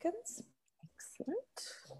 seconds. Excellent.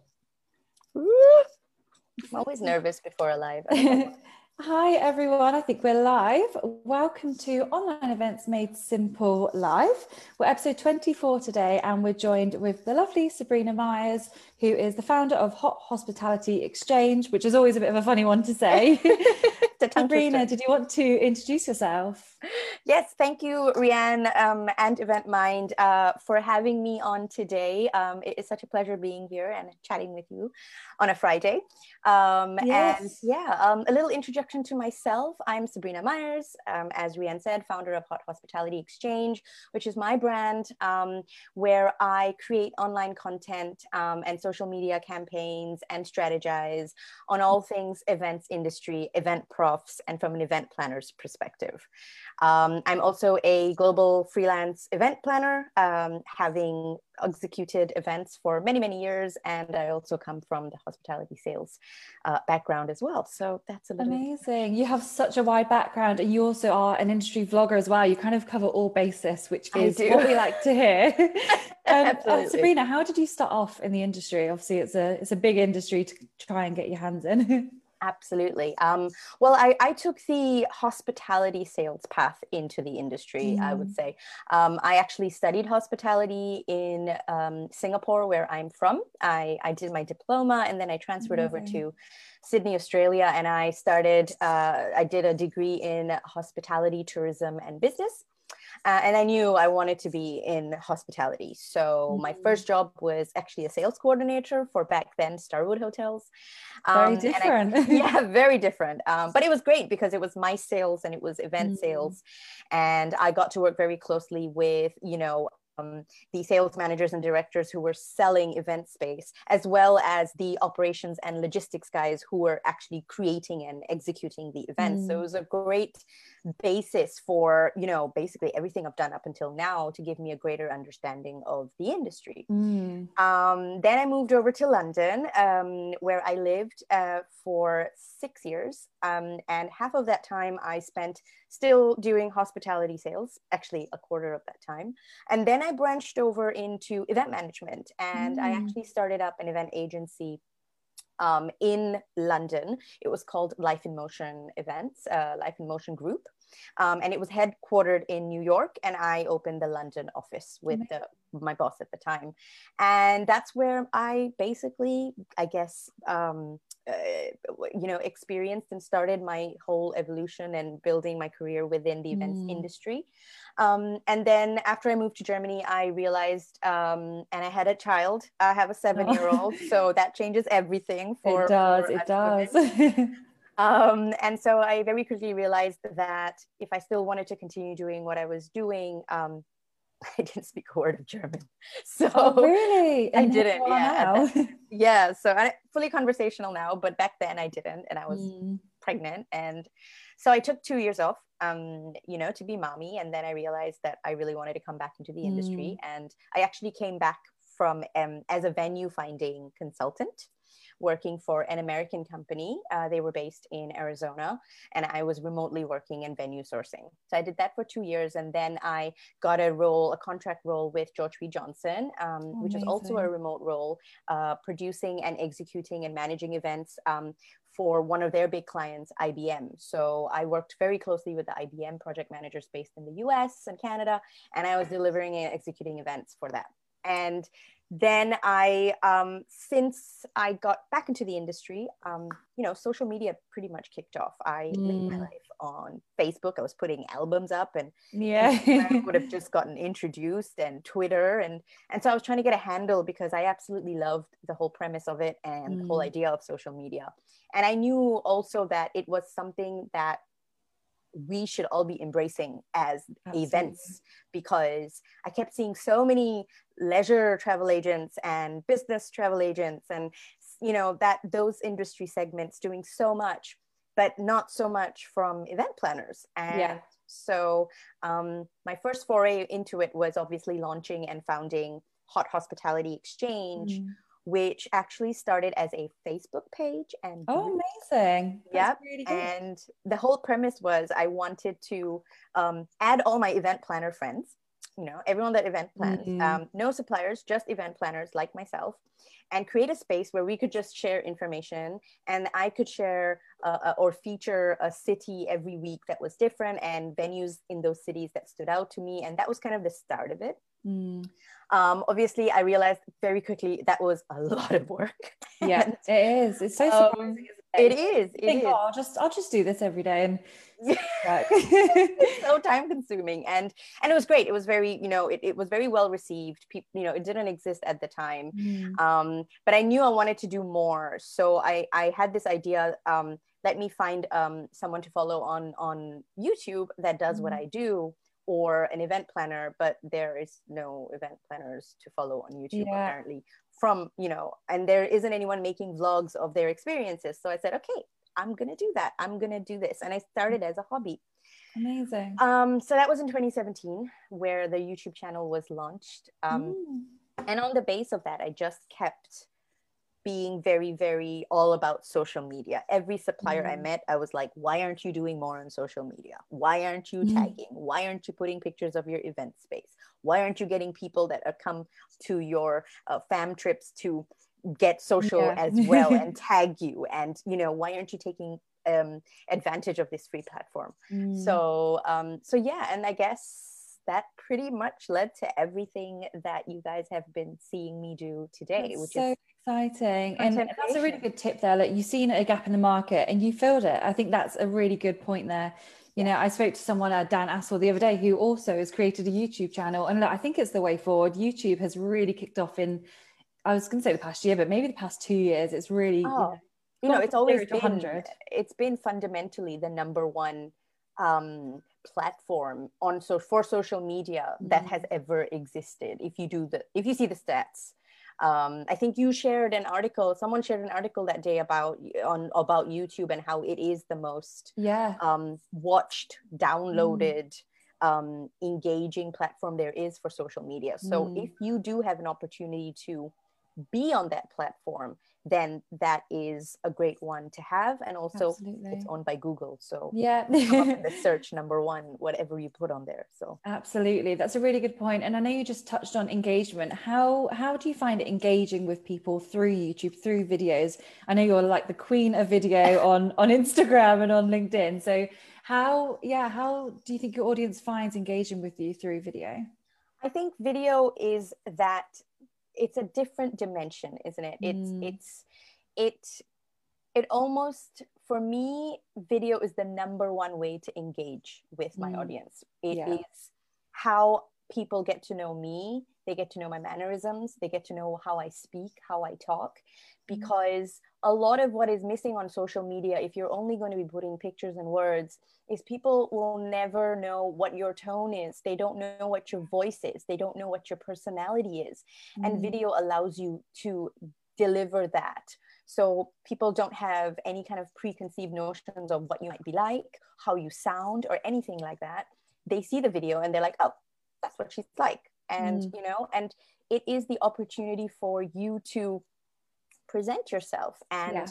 I'm always nervous before a live. Hi everyone, I think we're live. Welcome to Online Events Made Simple Live. We're episode 24 today and we're joined with the lovely Sabrina Myers, who is the founder of Hot Hospitality Exchange, which is always a bit of a funny one to say. Sabrina, did you want to introduce yourself? Yes, thank you, Rianne and Event Mind for having me on today. It is such a pleasure being here and chatting with you on a Friday. Yes. And a little introduction to myself. I'm Sabrina Myers, as Rianne said, founder of Hot Hospitality Exchange, which is my brand where I create online content and social media campaigns and strategize on all things events industry, event profs, and from an event planner's perspective. I'm also a global freelance event planner, having executed events for many, many years. And I also come from the hospitality sales background as well. So that's a little amazing. You have such a wide background and you also are an industry vlogger as well. You kind of cover all bases, which is what we like to hear. Sabrina, how did you start off in the industry? Obviously, it's a big industry to try and get your hands in. Absolutely. Well, I took the hospitality sales path into the industry, I would say. I actually studied hospitality in Singapore, where I'm from. I did my diploma and then I transferred over to Sydney, Australia, and I did a degree in hospitality, tourism, and business. And I knew I wanted to be in hospitality. So my first job was actually a sales coordinator for back then Starwood Hotels. Very different. Very different. But it was great because it was my sales and it was event sales. And I got to work very closely with, the sales managers and directors who were selling event space, as well as the operations and logistics guys who were actually creating and executing the events. So it was a great basis for, basically everything I've done up until now to give me a greater understanding of the industry. Then I moved over to London, where I lived for 6 years. And half of that time I spent still doing hospitality sales, actually a quarter of that time. And then I branched over into event management and I actually started up an event agency in London. It was called Life in Motion Events, Life in Motion Group. And it was headquartered in New York, and I opened the London office with my boss at the time. And that's where I basically, I guess, experienced and started my whole evolution and building my career within the events industry. And then after I moved to Germany, I realized, and I had a child. I have a 7-year-old, so that changes everything. It does. And so I very quickly realized that if I still wanted to continue doing what I was doing, I didn't speak a word of German. So really? I didn't. Yeah. So I'm fully conversational now, but back then I didn't, and I was pregnant. And so I took 2 years off, to be mommy. And then I realized that I really wanted to come back into the industry. And I actually came back from as a venue finding consultant, working for an American company. They were based in Arizona, and I was remotely working in venue sourcing. So I did that for 2 years, and then I got a contract role with George P. Johnson, which is also a remote role, producing and executing and managing events for one of their big clients, IBM. So I worked very closely with the IBM project managers based in the US and Canada, and I was delivering and executing events for that. And then since I got back into the industry, social media pretty much kicked off. I lived my life on Facebook. I was putting albums up, and Instagram would have just gotten introduced, and Twitter. And so I was trying to get a handle because I absolutely loved the whole premise of it and the whole idea of social media. And I knew also that it was something that we should all be embracing as events, because I kept seeing so many leisure travel agents and business travel agents and those industry segments doing so much, but not so much from event planners. And so my first foray into it was obviously launching and founding Hot Hospitality Exchange, which actually started as a Facebook page. And amazing. That's really good. And the whole premise was I wanted to add all my event planner friends everyone that event plans, no suppliers, just event planners like myself, and create a space where we could just share information, and I could share or feature a city every week that was different, and venues in those cities that stood out to me. And that was kind of the start of it. Obviously, I realized very quickly that was a lot of work. Yeah, it is. It's so surprising. It is. Oh, I'll just do this every day, and it's so time consuming, and it was great. It was very, it was very well received. People, it didn't exist at the time, but I knew I wanted to do more. So I had this idea. Let me find someone to follow on YouTube that does what I do, or an event planner, but there is no event planners to follow on YouTube apparently, and there isn't anyone making vlogs of their experiences. So I said, okay, I'm going to do that. I'm going to do this. And I started as a hobby. Amazing. So that was in 2017 where the YouTube channel was launched. And on the base of that, I just kept being very, very all about social media. Every supplier I met, I was like, why aren't you doing more on social media? Why aren't you tagging? Why aren't you putting pictures of your event space? Why aren't you getting people that come to your fam trips to get social as well and tag you? And, why aren't you taking advantage of this free platform? So yeah, and I guess that pretty much led to everything that you guys have been seeing me do today, That's which so is exciting. And that's a really good tip there. Like, you've seen a gap in the market and you filled it. I think that's a really good point there. I spoke to someone, Dan Assel, the other day, who also has created a YouTube channel, and I think it's the way forward. YouTube has really kicked off in, I was going to say the past year, but maybe the past 2 years. It's really, it's always been, it's been fundamentally the number one platform for social media that has ever existed. If you see the stats, I think someone shared an article that day about YouTube and how it is the most watched, downloaded, engaging platform there is for social media. So if you do have an opportunity to be on that platform, then that is a great one to have. And also it's owned by Google, so the search number one, whatever you put on there. So absolutely, that's a really good point. And I know you just touched on engagement. How do you find it engaging with people through YouTube, through videos? I know you're like the queen of video on Instagram and on LinkedIn, so how do you think your audience finds engaging with you through video? I think video is that it's a different dimension, isn't it? It almost, for me, video is the number one way to engage with my audience. It is how people get to know me. They get to know my mannerisms. They get to know how I speak, how I talk, because a lot of what is missing on social media, if you're only going to be putting pictures and words, is people will never know what your tone is. They don't know what your voice is. They don't know what your personality is. And video allows you to deliver that. So people don't have any kind of preconceived notions of what you might be like, how you sound, or anything like that. They see the video and they're like, oh, that's what she's like. And, and it is the opportunity for you to present yourself and,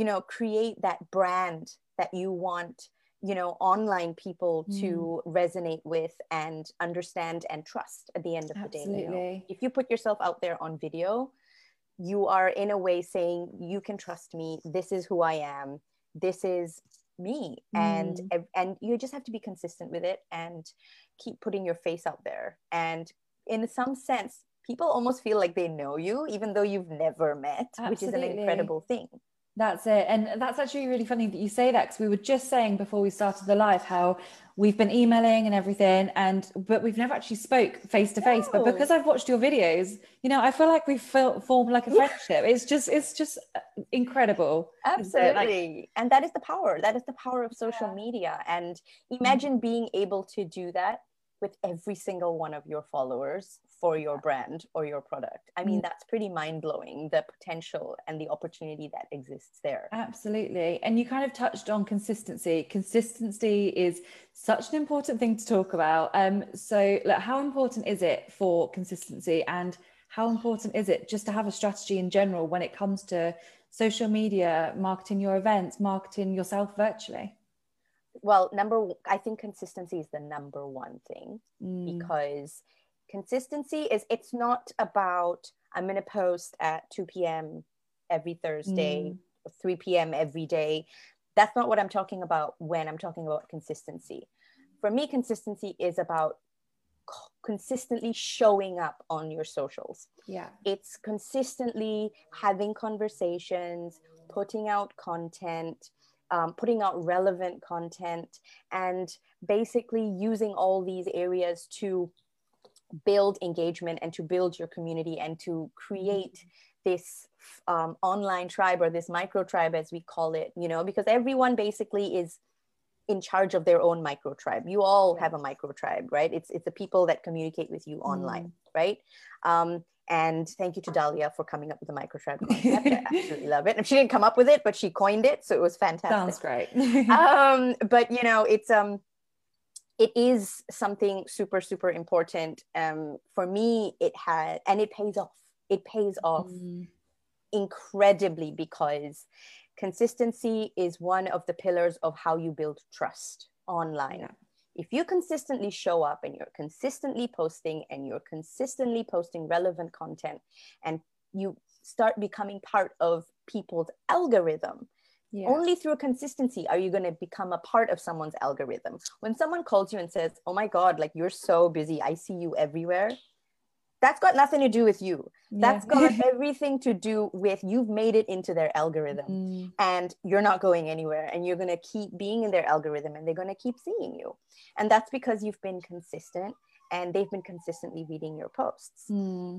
create that brand that you want, online people to resonate with and understand and trust at the end of the day. If you put yourself out there on video, you are in a way saying, you can trust me. This is who I am. This is me. And you just have to be consistent with it and keep putting your face out there. And in some sense, people almost feel like they know you, even though you've never met, which is an incredible thing. That's it. And that's actually really funny that you say that, because we were just saying before we started the live how we've been emailing and everything, but we've never actually spoke face to face. But because I've watched your videos, I feel like we've formed like a friendship. It's just incredible. Absolutely. And that is the power. That is the power of social media. And imagine being able to do that with every single one of your followers for your brand or your product. I mean, that's pretty mind-blowing, the potential and the opportunity that exists there. Absolutely. And you kind of touched on consistency. Consistency is such an important thing to talk about. So how important is it for consistency, and how important is it just to have a strategy in general when it comes to social media, marketing your events, marketing yourself virtually? Well, I think consistency is the number one thing, because Consistency is, it's not about, I'm going to post at 2 p.m. every Thursday, 3 p.m. every day. That's not what I'm talking about when I'm talking about consistency. For me, consistency is about consistently showing up on your socials. Yeah. It's consistently having conversations, putting out content, putting out relevant content, and basically using all these areas to build engagement and to build your community and to create this online tribe, or this micro tribe as we call it, you know, because everyone basically is in charge of their own micro tribe. You all have a micro tribe, right? It's the people that communicate with you online, right? And thank you to Dahlia for coming up with the micro tribe concept. I absolutely love it. And she didn't come up with it, but she coined it, so it was fantastic. Sounds great. But you know, it is something super, super important. For me, it pays off. It pays off incredibly, because consistency is one of the pillars of how you build trust online. Yeah. If you consistently show up and you're consistently posting and you're consistently posting relevant content, and you start becoming part of people's algorithm, only through consistency are you going to become a part of someone's algorithm. When someone calls you and says, oh my God, like, you're so busy, I see you everywhere, that's got nothing to do with you. That's got everything to do with, you've made it into their algorithm and you're not going anywhere, and you're going to keep being in their algorithm, and they're going to keep seeing you. And that's because you've been consistent, and they've been consistently reading your posts,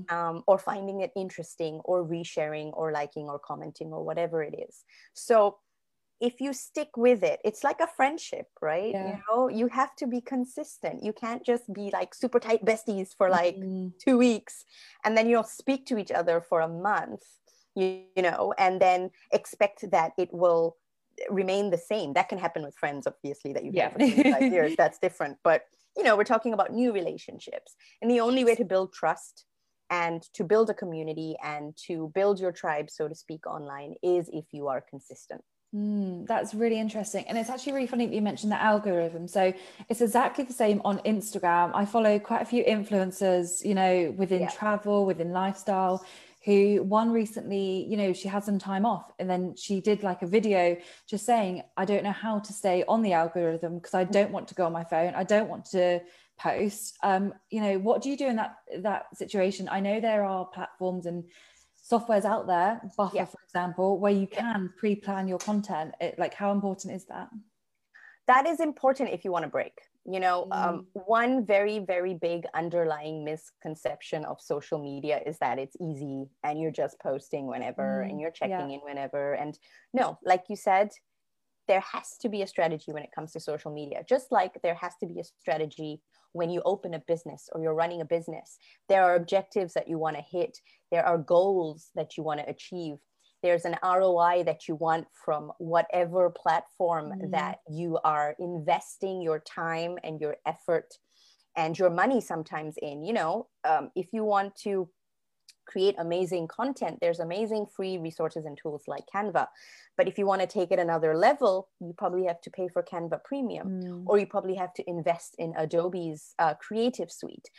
or finding it interesting, or resharing, or liking, or commenting, or whatever it is. So if you stick with it, it's like a friendship, right? Yeah. You know, you have to be consistent. You can't just be like super tight besties for like 2 weeks, and then you'll speak to each other for a month, you know, and then expect that it will remain the same. That can happen with friends, obviously, that you've had for 25 years. That's different. But, you know, we're talking about new relationships. And the only way to build trust and to build a community and to build your tribe, so to speak, online is if you are consistent. That's really interesting. And it's actually really funny that you mentioned the algorithm. So it's exactly the same on Instagram. I follow quite a few influencers, you know, within travel, within lifestyle, who one recently, you know, she had some time off, and then she did like a video just saying, I don't know how to stay on the algorithm because I don't want to go on my phone. I don't want to post. You know, what do you do in that situation? I know there are platforms and softwares out there, Buffer, for example, where you can pre-plan your content. Like, how important is that? That is important if you want to break. You know, one very, very big underlying misconception of social media is that it's easy and you're just posting whenever and you're checking in whenever. And no, like you said, there has to be a strategy when it comes to social media, just like there has to be a strategy when you open a business or you're running a business. There are objectives that you want to hit. There are goals that you want to achieve. There's an ROI that you want from whatever platform that you are investing your time and your effort and your money sometimes in. You know, if you want to create amazing content, there's amazing free resources and tools like Canva. But if you want to take it another level, you probably have to pay for Canva Premium, or you probably have to invest in Adobe's Creative Suite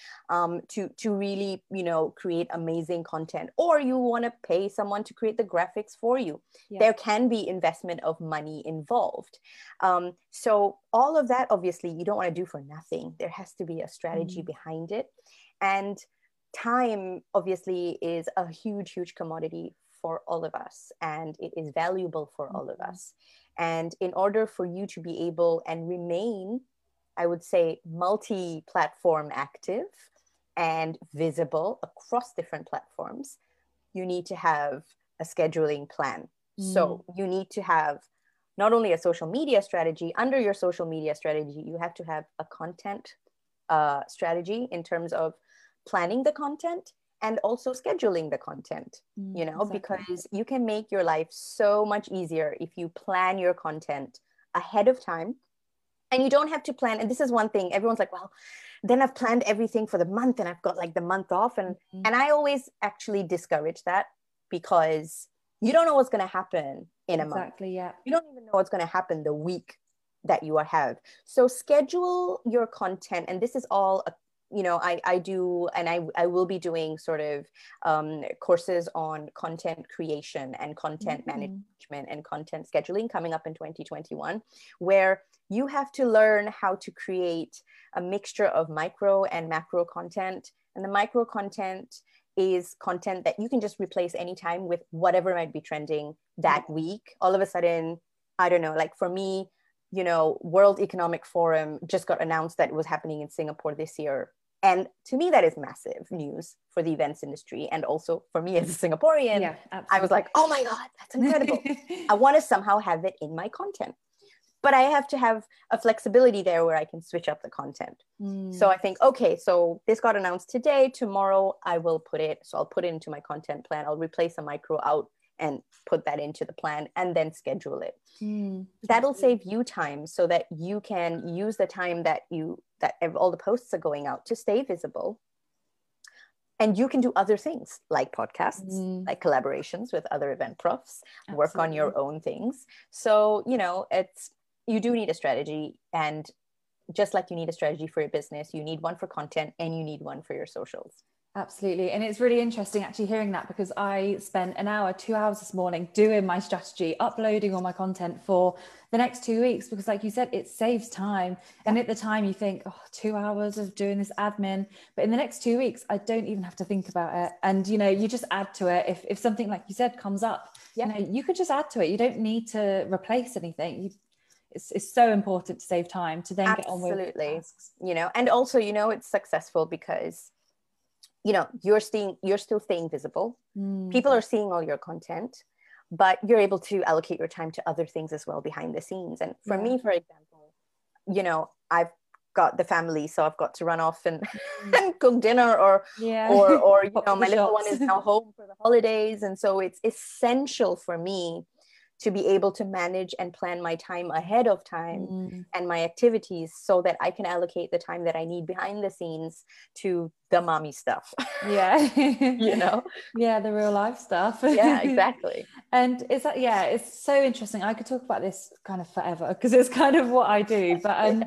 to really, you know, create amazing content, or you want to pay someone to create the graphics for you. There can be investment of money involved. So all of that, obviously, you don't want to do for nothing. There has to be a strategy behind it. And time, obviously, is a huge, huge commodity for all of us, and it is valuable for all of us. And in order for you to be able and remain, I would say, multi-platform active and visible across different platforms, you need to have a scheduling plan. So you need to have not only a social media strategy. Under your social media strategy, you have to have a content strategy in terms of planning the content and also scheduling the content, you know, because you can make your life so much easier if you plan your content ahead of time. And you don't have to plan. And this is one thing, everyone's like, well, then I've planned everything for the month and I've got like the month off. And I always actually discourage that, because you don't know what's going to happen in a month. You don't even know what's going to happen the week that you have. So schedule your content. And this is all you know, I do, and I will be doing sort of courses on content creation and content management and content scheduling coming up in 2021, where you have to learn how to create a mixture of micro and macro content. And the micro content is content that you can just replace anytime with whatever might be trending that week. All of a sudden, I don't know, like for me, you know, World Economic Forum just got announced that it was happening in Singapore this year. And to me, that is massive news for the events industry. And also for me as a Singaporean, I was like, oh my God, that's incredible. I want to somehow have it in my content. But I have to have a flexibility there where I can switch up the content. So I think, okay, so this got announced today, tomorrow I will put it. So I'll put it into my content plan. I'll replace a micro out and put that into the plan and then schedule it. That'll save you time so that you can use the time that all the posts are going out to stay visible. And you can do other things like podcasts, like collaborations with other event profs, work on your own things. So, you know, you do need a strategy. And just like you need a strategy for your business, you need one for content and you need one for your socials. Absolutely. And it's really interesting actually hearing that, because I spent 2 hours this morning doing my strategy, uploading all my content for the next 2 weeks, because like you said, it saves time. And at the time you think, 2 hours of doing this admin, but in the next 2 weeks, I don't even have to think about it. And, you know, you just add to it. If something like you said comes up, you know, you could just add to it. You don't need to replace anything. It's so important to save time to then get on with tasks. You know, and also, you know, it's successful because, you know, you're still staying visible. People are seeing all your content, but you're able to allocate your time to other things as well behind the scenes. And for me, for example, you know, I've got the family, so I've got to run off and, and cook dinner or you know, my little one is now home for the holidays. And so it's essential for me to be able to manage and plan my time ahead of time and my activities so that I can allocate the time that I need behind the scenes to the mommy stuff. You know? Yeah, the real life stuff. Yeah, exactly. And it's so interesting. I could talk about this kind of forever because it's kind of what I do. But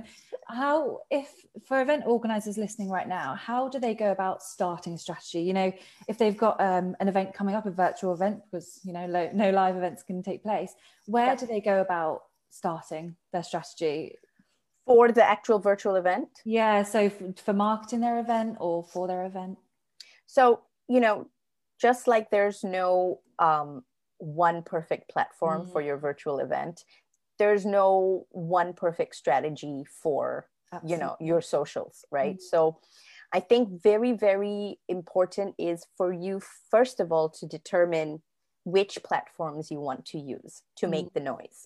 for event organizers listening right now, how do they go about starting a strategy? You know, if they've got an event coming up, a virtual event, because, you know, no live events can take place, where do they go about starting their strategy? For the actual virtual event? Yeah, so for marketing their event or for their event? So, you know, just like there's no one perfect platform for your virtual event, there's no one perfect strategy for, you know, your socials, right? So I think very, very important is for you, first of all, to determine which platforms you want to use to make the noise.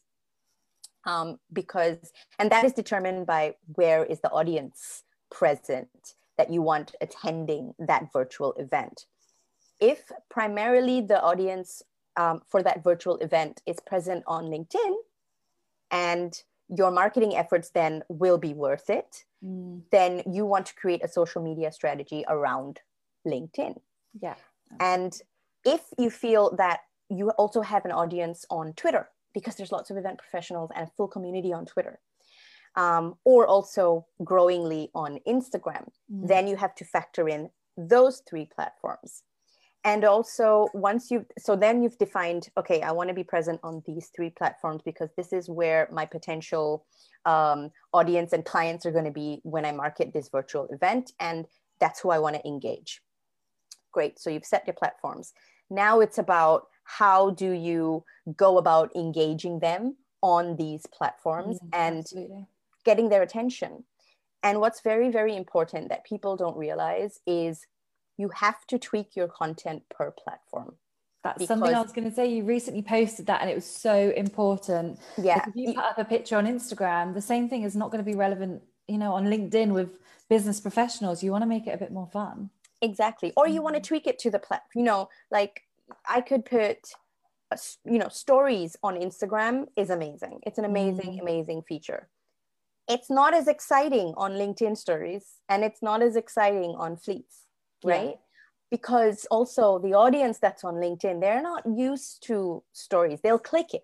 And that is determined by where is the audience present that you want attending that virtual event. If primarily the audience for that virtual event is present on LinkedIn, and your marketing efforts then will be worth it, then you want to create a social media strategy around LinkedIn. Yeah. And if you feel that you also have an audience on Twitter, because there's lots of event professionals and a full community on Twitter, or also growingly on Instagram, then you have to factor in those 3 platforms. And also then you've defined, okay, I want to be present on these 3 platforms because this is where my potential audience and clients are going to be when I market this virtual event. And that's who I want to engage. Great. So you've set your platforms. Now it's about how do you go about engaging them on these platforms and getting their attention. And what's very, very important that people don't realize is you have to tweak your content per platform. That's something I was going to say. You recently posted that and it was so important. Yeah. Like if you put up a picture on Instagram, the same thing is not going to be relevant, you know, on LinkedIn with business professionals. You want to make it a bit more fun. Exactly. Or you want to tweak it to the platform, you know, like I could put, you know, stories on Instagram is amazing. It's an amazing, amazing feature. It's not as exciting on LinkedIn stories and it's not as exciting on Fleets. Right? Because also the audience that's on LinkedIn, they're not used to stories. They'll click it,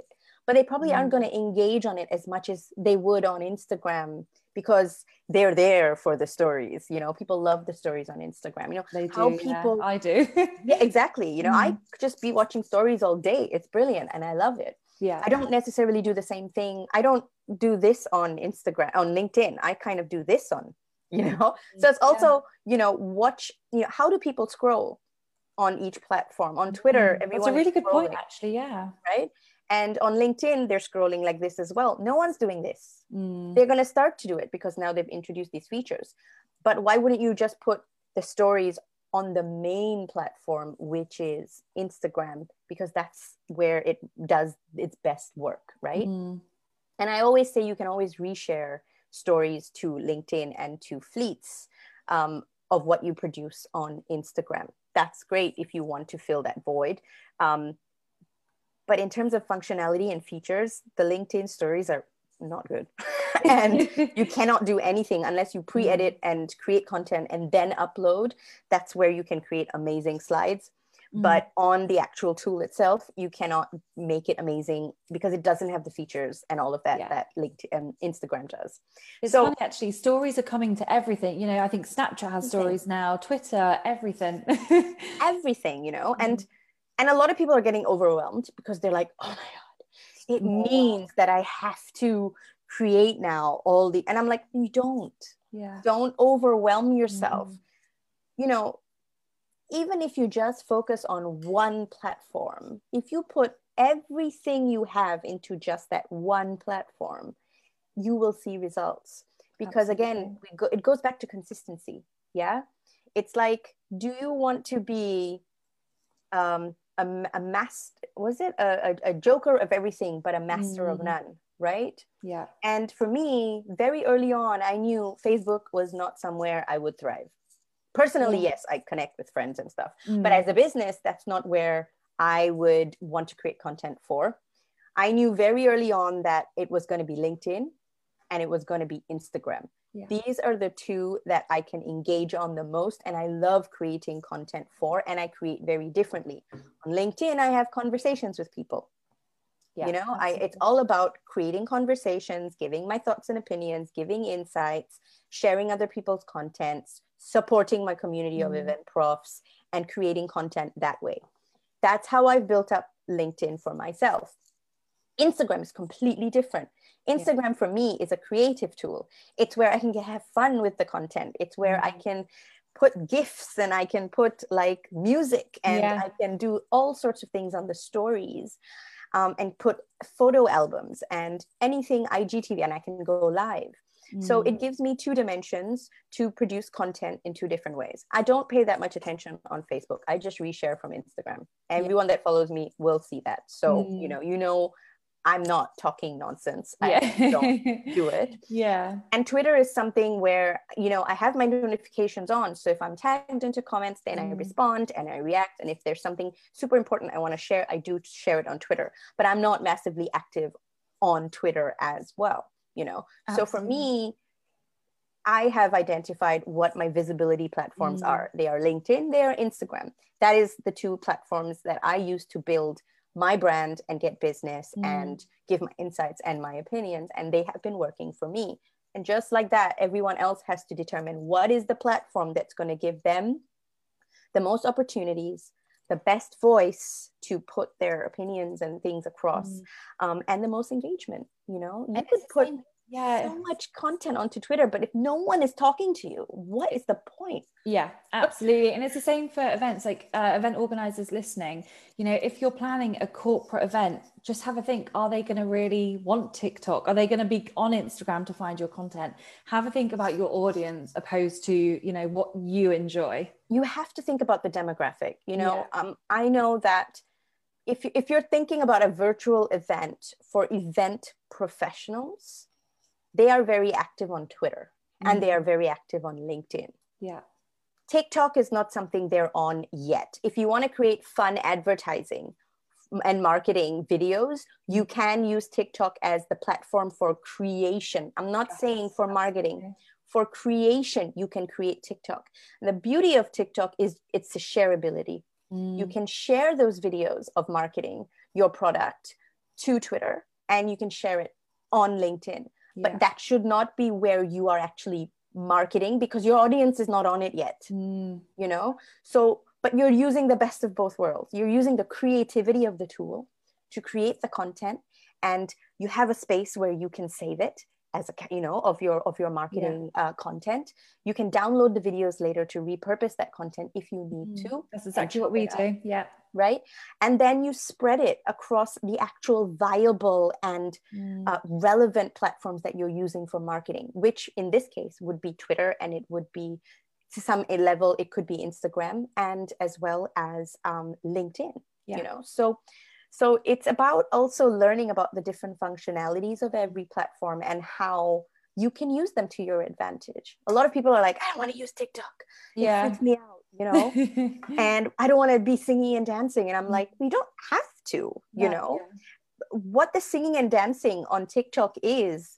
but they probably aren't going to engage on it as much as they would on Instagram, because they're there for the stories. You know, people love the stories on Instagram. You know, They do, how people, I do. yeah, exactly. You know, I could just be watching stories all day. It's brilliant and I love it. Yeah. I don't necessarily do the same thing. I don't do this on Instagram, on LinkedIn. I kind of do this on, you know, so it's also, you know, how do people scroll on each platform? On Twitter, everyone, that's a really good point, actually. Yeah. Right. And on LinkedIn, they're scrolling like this as well. No one's doing this. They're going to start to do it because now they've introduced these features. But why wouldn't you just put the stories on the main platform, which is Instagram, because that's where it does its best work, right? And I always say you can always reshare stories to LinkedIn and to fleets of what you produce on Instagram. That's great if you want to fill that void. But in terms of functionality and features, the LinkedIn stories are not good. And you cannot do anything unless you pre-edit and create content and then upload. That's where you can create amazing slides. But on the actual tool itself, you cannot make it amazing because it doesn't have the features and all of that that LinkedIn, Instagram does. It's funny, actually. Stories are coming to everything. You know, I think Snapchat has stories now, Twitter, everything. Everything, you know, and a lot of people are getting overwhelmed because they're like, oh my God, it means that I have to create now all the, and I'm like, you don't. Don't overwhelm yourself. You know, even if you just focus on one platform, if you put everything you have into just that one platform, you will see results. Because again, it goes back to consistency. Yeah. It's like, do you want to be a joker of everything, but a master of none, right? Yeah. And for me, very early on, I knew Facebook was not somewhere I would thrive. Personally, yes, I connect with friends and stuff. But as a business, that's not where I would want to create content for. I knew very early on that it was going to be LinkedIn and it was going to be Instagram. These are the two that I can engage on the most, and I love creating content for, and I create very differently. On LinkedIn, I have conversations with people. You know, it's all about creating conversations, giving my thoughts and opinions, giving insights, sharing other people's contents, supporting my community of event profs, and creating content that way. That's how I've built up LinkedIn for myself. Instagram is completely different. Instagram for me is a creative tool. It's where I can have fun with the content. It's where I can put GIFs and I can put like music and I can do all sorts of things on the stories. And put photo albums and anything IGTV, and I can go live. So it gives me two dimensions to produce content in two different ways. I don't pay that much attention on Facebook. I just reshare from Instagram. Everyone that follows me will see that. So, you know, I'm not talking nonsense. I don't do it. And Twitter is something where, you know, I have my notifications on. So if I'm tagged into comments, then I respond and I react. And if there's something super important I want to share, I do share it on Twitter. But I'm not massively active on Twitter as well, you know. So for me, I have identified what my visibility platforms are. They are LinkedIn, they are Instagram. That is the two platforms that I use to build my brand and get business and give my insights and my opinions. And they have been working for me. And just like that, everyone else has to determine what is the platform that's going to give them the most opportunities, the best voice to put their opinions and things across, and the most engagement. You know, you could put so much content onto Twitter, but if no one is talking to you, what is the point? Yeah, absolutely. And it's the same for events, like event organizers listening. You know, if you're planning a corporate event, just have a think, are they going to really want TikTok? Are they going to be on Instagram to find your content? Have a think about your audience opposed to, you know, what you enjoy. You have to think about the demographic. You know, I know that if you're thinking about a virtual event for event professionals, they are very active on Twitter and they are very active on LinkedIn. TikTok is not something they're on yet. If you want to create fun advertising and marketing videos, you can use TikTok as the platform for creation. I'm not saying for marketing. For creation, you can create TikTok. And the beauty of TikTok is it's a shareability. You can share those videos of marketing your product to Twitter, and you can share it on LinkedIn. But that should not be where you are actually marketing, because your audience is not on it yet, you know? So, but you're using the best of both worlds. You're using the creativity of the tool to create the content, and you have a space where you can save it as a, you know, of your marketing content. You can download the videos later to repurpose that content if you need to. That's exactly what we do. Yeah. Right. And then you spread it across the actual viable and relevant platforms that you're using for marketing, which in this case would be Twitter, and it would be, to some level, it could be Instagram, and as well as LinkedIn, you know. So it's about also learning about the different functionalities of every platform and how you can use them to your advantage. A lot of people are like, I don't want to use TikTok. It freaks me out, you know, and I don't want to be singing and dancing. And I'm like, we don't have to, you know. What the singing and dancing on TikTok is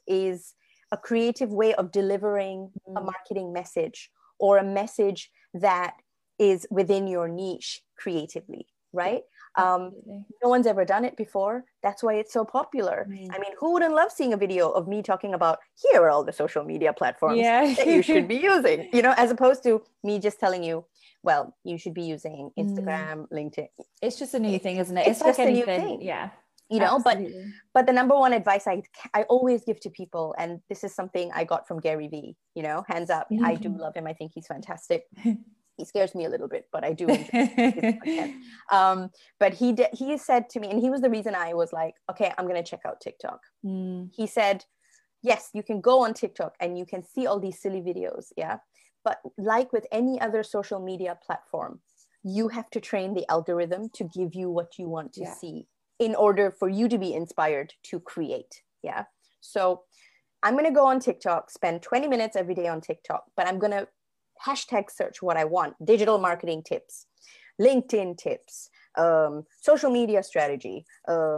a creative way of delivering a marketing message, or a message that is within your niche creatively, right? No one's ever done it before. That's why it's so popular. I mean, who wouldn't love seeing a video of me talking about, here are all the social media platforms that you should be using, you know, as opposed to me just telling you, well, you should be using Instagram, LinkedIn. It's just a new thing, isn't it? It's like anything. Yeah. You know, but the number one advice I always give to people, and this is something I got from Gary Vee, you know, hands up. I do love him. I think he's fantastic. He scares me a little bit, but I do enjoy his content. But he said to me, and he was the reason I was like, okay, I'm going to check out TikTok. He said, yes, you can go on TikTok and you can see all these silly videos. Yeah. But like with any other social media platform, you have to train the algorithm to give you what you want to see in order for you to be inspired to create. Yeah. So I'm going to go on TikTok, spend 20 minutes every day on TikTok, but I'm going to hashtag search what I want: digital marketing tips, LinkedIn tips, social media strategy,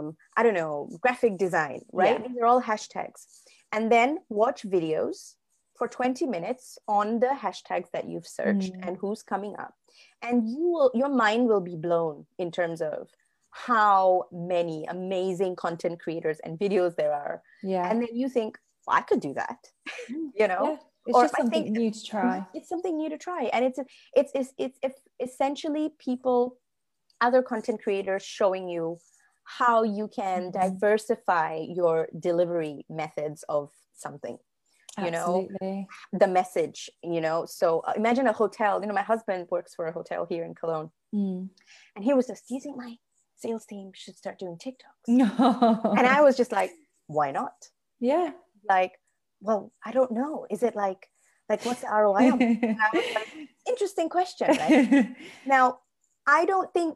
I don't know, graphic design, right? These are all hashtags. And then watch videos for 20 minutes on the hashtags that you've searched and who's coming up. And your mind will be blown in terms of how many amazing content creators and videos there are. And then you think, well, I could do that, you know? It's just something new to try. It's something new to try. And it's essentially other content creators showing you how you can diversify your delivery methods of something, you know, the message, you know. So imagine a hotel, you know, my husband works for a hotel here in Cologne. And he was just, do you think my sales team should start doing TikToks? No. And I was just like, why not? Yeah. Like, well, I don't know. Is it like what's the ROI? And I was like, interesting question, right? Now, I think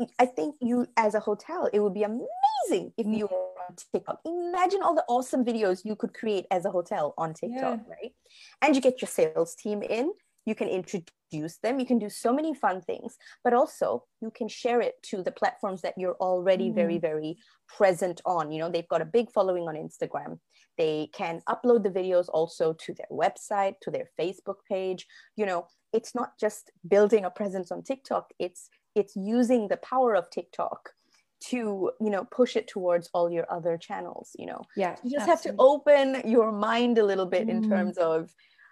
you as a hotel, it would be amazing if you were on TikTok. Imagine all the awesome videos you could create as a hotel on TikTok, right? And you get your sales team in, you can introduce them, you can do so many fun things, but also you can share it to the platforms that you're already very, very present on. You know, they've got a big following on Instagram. They can upload the videos also to their website, to their Facebook page. You know, it's not just building a presence on TikTok, it's using the power of TikTok to, you know, push it towards all your other channels, you know. Yeah, you just have to open your mind a little bit in terms of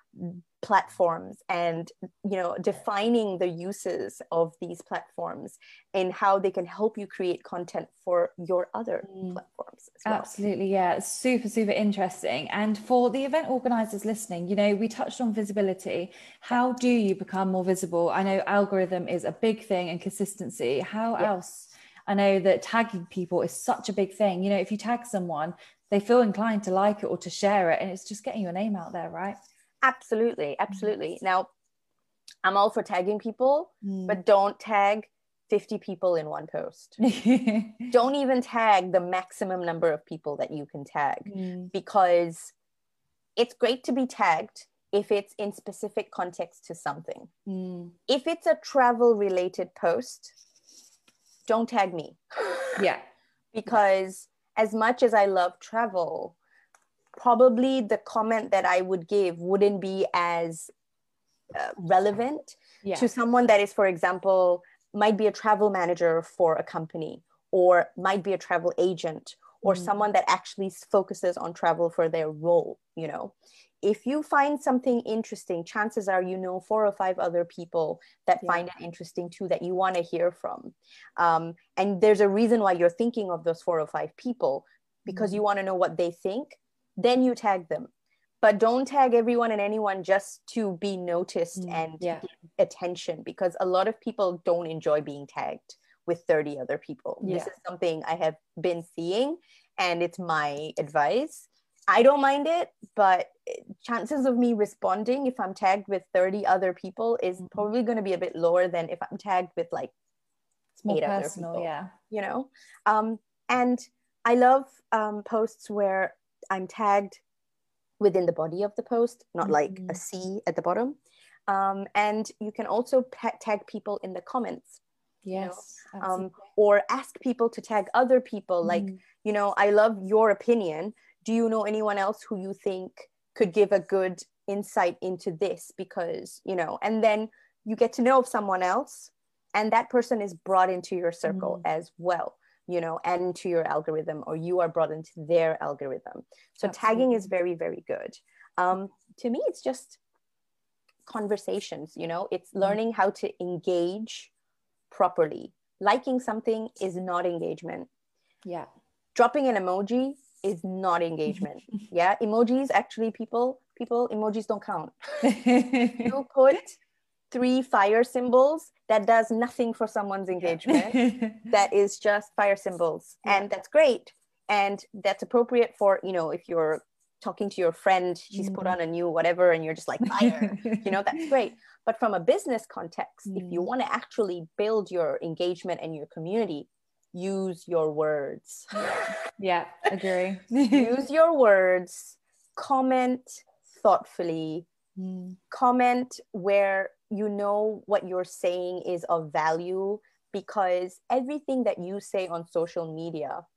platforms and, you know, defining the uses of these platforms and how they can help you create content for your other platforms as well. Absolutely. Yeah. Super, super interesting. And for the event organizers listening, you know, we touched on visibility. How do you become more visible? I know algorithm is a big thing, and consistency. How else? I know that tagging people is such a big thing. You know, if you tag someone, they feel inclined to like it or to share it, and it's just getting your name out there, right? Absolutely. Absolutely. Now, I'm all for tagging people, but don't tag 50 people in one post. Don't even tag the maximum number of people that you can tag, because it's great to be tagged if it's in specific context to something. If it's a travel related post, don't tag me. Because as much as I love travel, probably the comment that I would give wouldn't be as relevant to someone that is, for example, might be a travel manager for a company, or might be a travel agent, or someone that actually focuses on travel for their role, you know. If you find something interesting, chances are, you know, 4 or 5 other people that find it interesting too, that you want to hear from. And there's a reason why you're thinking of those 4 or 5 people, because you want to know what they think. Then you tag them. But don't tag everyone and anyone just to be noticed and get attention, because a lot of people don't enjoy being tagged with 30 other people. This is something I have been seeing, and it's my advice. I don't mind it, but chances of me responding if I'm tagged with 30 other people is probably going to be a bit lower than if I'm tagged with like 8 other people, you know? And I love posts where I'm tagged within the body of the post, not like a C at the bottom. And you can also tag people in the comments. Yes. You know? Or ask people to tag other people. Like, you know, I love your opinion. Do you know anyone else who you think could give a good insight into this? Because, you know, and then you get to know someone else, and that person is brought into your circle as well, you know, and to your algorithm, or you are brought into their algorithm. So tagging is very, very good. To me, it's just conversations, you know, it's learning how to engage properly. Liking something is not engagement. Dropping an emoji is not engagement. Emojis, actually, people emojis don't count. You put 3 fire symbols, that does nothing for someone's engagement. That is just fire symbols, and that's great, and that's appropriate for, you know, if you're talking to your friend, she's put on a new whatever, and you're just like, fire. You know, that's great. But from a business context, if you want to actually build your engagement and your community, use your words. Agree. Use your words. Comment thoughtfully. Comment where you know what you're saying is of value, because everything that you say on social media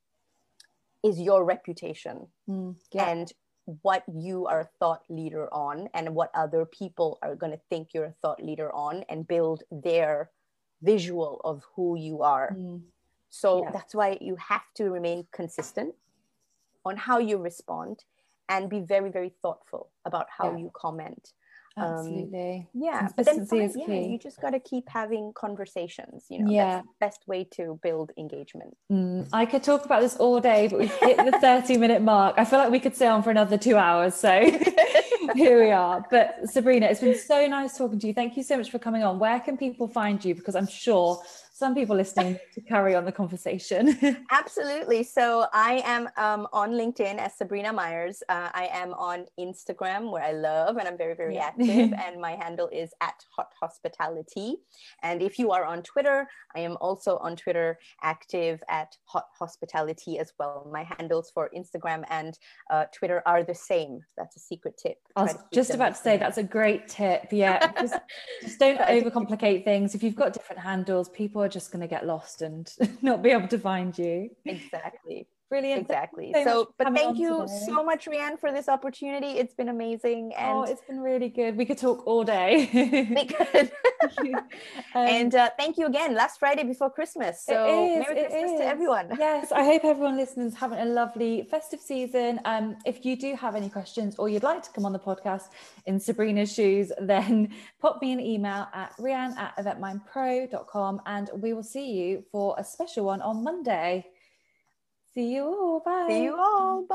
is your reputation and what you are a thought leader on, and what other people are going to think you're a thought leader on, and build their visual of who you are. So that's why you have to remain consistent on how you respond, and be very, very thoughtful about how you comment. Absolutely. But then you just got to keep having conversations, you know. That's the best way to build engagement. I could talk about this all day, but we've hit the 30-minute mark. I feel like we could stay on for another 2 hours, so here we are. But Sabrina, it's been so nice talking to you. Thank you so much for coming on. Where can people find you? Because I'm sure some people listening need to carry on the conversation. Absolutely. So I am on LinkedIn as Sabrina Myers. I am on Instagram, where I love, and I'm very, very active. And my handle is @HotHospitality. And if you are on Twitter, I am also on Twitter, active @HotHospitality as well. My handles for Instagram and Twitter are the same. That's a secret tip. I was just about to say, that's a great tip. Just don't overcomplicate things. If you've got different handles, people are just going to get lost and not be able to find you. Exactly. Brilliant. Exactly. But thank you so much, Rianne, for this opportunity. It's been amazing. And it's been really good. We could talk all day. We could. And thank you again. Last Friday before Christmas. So Merry Christmas to everyone. Yes, I hope everyone listening is having a lovely festive season. If you do have any questions, or you'd like to come on the podcast in Sabrina's shoes, then pop me an email at rianne@eventmindpro.com, and we will see you for a special one on Monday. See you all. Bye. See you all. Bye.